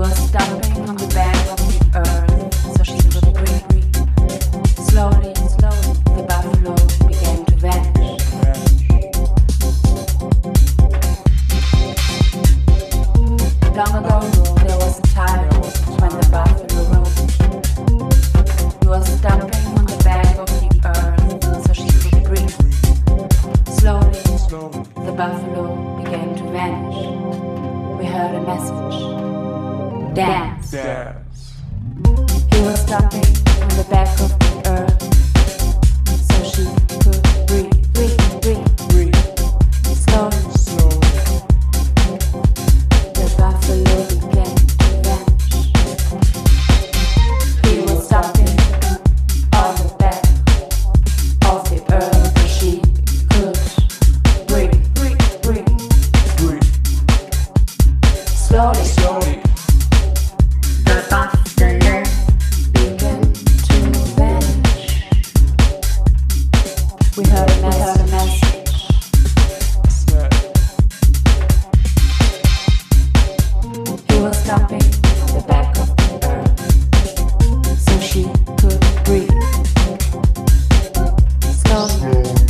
was stomping on the back of the earth so she could breathe. Slowly, slowly, the buffalo began to vanish. Long ago, there was a time when the buffalo rose. He was stomping on the back of the earth so she could breathe. Slowly, the buffalo began to vanish. We heard a message. Dance. Dance. He was stomping on the back of the earth so she could breathe, breathe, breathe, breathe. Slowly, the buffalo began to vanish. He was stomping on the back of the earth so she could breathe, breathe, breathe, Breathe. slowly. Slowly. The buffalo began to vanish. We heard a message. Snap. He was stomping on the back of the earth so she could breathe. Slowly,